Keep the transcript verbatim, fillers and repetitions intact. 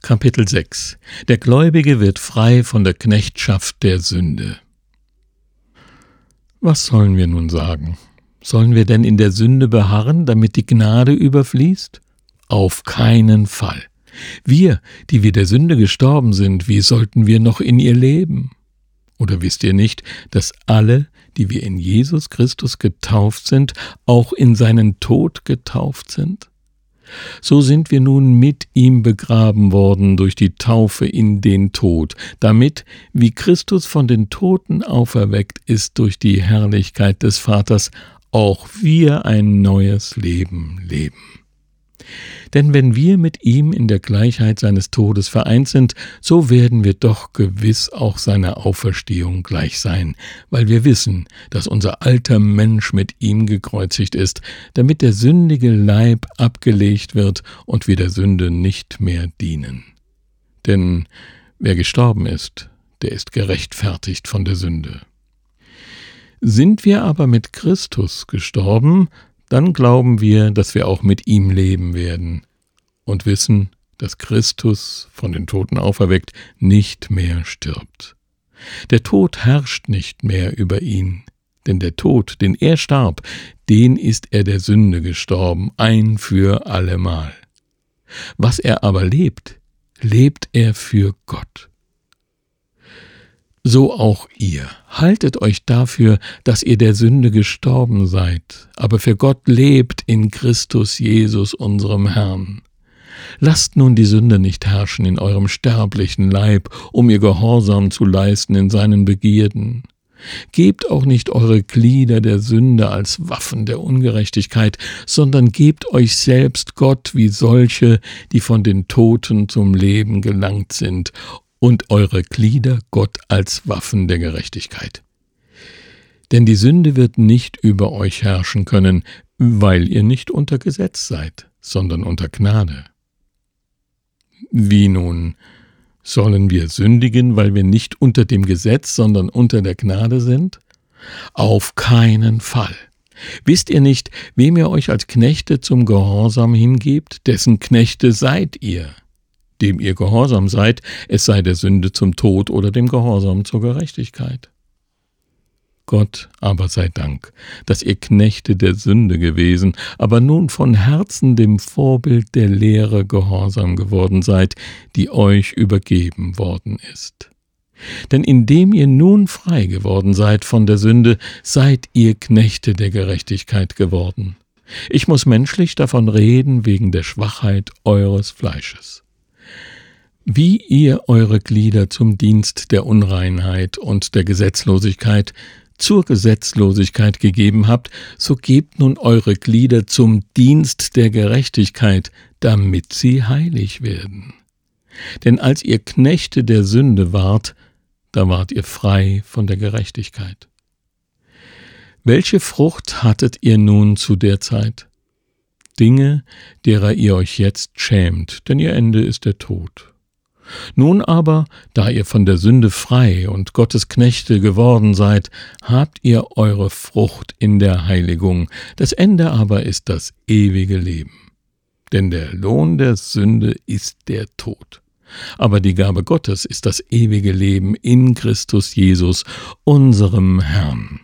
Kapitel sechs. Der Gläubige wird frei von der Knechtschaft der Sünde. Was sollen wir nun sagen? Sollen wir denn in der Sünde beharren, damit die Gnade überfließt? Auf keinen Fall. Wir, die wir der Sünde gestorben sind, wie sollten wir noch in ihr leben? Oder wisst ihr nicht, dass alle, die wir in Jesus Christus getauft sind, auch in seinen Tod getauft sind? So sind wir nun mit ihm begraben worden durch die Taufe in den Tod, damit, wie Christus von den Toten auferweckt ist durch die Herrlichkeit des Vaters, auch wir ein neues Leben leben. Denn wenn wir mit ihm in der Gleichheit seines Todes vereint sind, so werden wir doch gewiss auch seiner Auferstehung gleich sein, weil wir wissen, dass unser alter Mensch mit ihm gekreuzigt ist, damit der sündige Leib abgelegt wird und wir der Sünde nicht mehr dienen. Denn wer gestorben ist, der ist gerechtfertigt von der Sünde. Sind wir aber mit Christus gestorben, dann glauben wir, dass wir auch mit ihm leben werden und wissen, dass Christus, von den Toten auferweckt, nicht mehr stirbt. Der Tod herrscht nicht mehr über ihn, denn der Tod, den er starb, den ist er der Sünde gestorben, ein für allemal. Was er aber lebt, lebt er für Gott. So auch ihr. Haltet euch dafür, dass ihr der Sünde gestorben seid, aber für Gott lebt in Christus Jesus, unserem Herrn. Lasst nun die Sünde nicht herrschen in eurem sterblichen Leib, um ihr Gehorsam zu leisten in seinen Begierden. Gebt auch nicht eure Glieder der Sünde als Waffen der Ungerechtigkeit, sondern gebt euch selbst Gott wie solche, die von den Toten zum Leben gelangt sind, und eure Glieder Gott als Waffen der Gerechtigkeit. Denn die Sünde wird nicht über euch herrschen können, weil ihr nicht unter Gesetz seid, sondern unter Gnade. Wie nun? Sollen wir sündigen, weil wir nicht unter dem Gesetz, sondern unter der Gnade sind? Auf keinen Fall. Wisst ihr nicht, wem ihr euch als Knechte zum Gehorsam hingebt, dessen Knechte seid ihr? Dem ihr gehorsam seid, es sei der Sünde zum Tod oder dem Gehorsam zur Gerechtigkeit. Gott aber sei Dank, dass ihr Knechte der Sünde gewesen, aber nun von Herzen dem Vorbild der Lehre gehorsam geworden seid, die euch übergeben worden ist. Denn indem ihr nun frei geworden seid von der Sünde, seid ihr Knechte der Gerechtigkeit geworden. Ich muss menschlich davon reden wegen der Schwachheit eures Fleisches. Wie ihr eure Glieder zum Dienst der Unreinheit und der Gesetzlosigkeit zur Gesetzlosigkeit gegeben habt, so gebt nun eure Glieder zum Dienst der Gerechtigkeit, damit sie heilig werden. Denn als ihr Knechte der Sünde wart, da wart ihr frei von der Gerechtigkeit. Welche Frucht hattet ihr nun zu der Zeit? Dinge, derer ihr euch jetzt schämt, denn ihr Ende ist der Tod. Nun aber, da ihr von der Sünde frei und Gottes Knechte geworden seid, habt ihr eure Frucht in der Heiligung, das Ende aber ist das ewige Leben. Denn der Lohn der Sünde ist der Tod. Aber die Gabe Gottes ist das ewige Leben in Christus Jesus, unserem Herrn.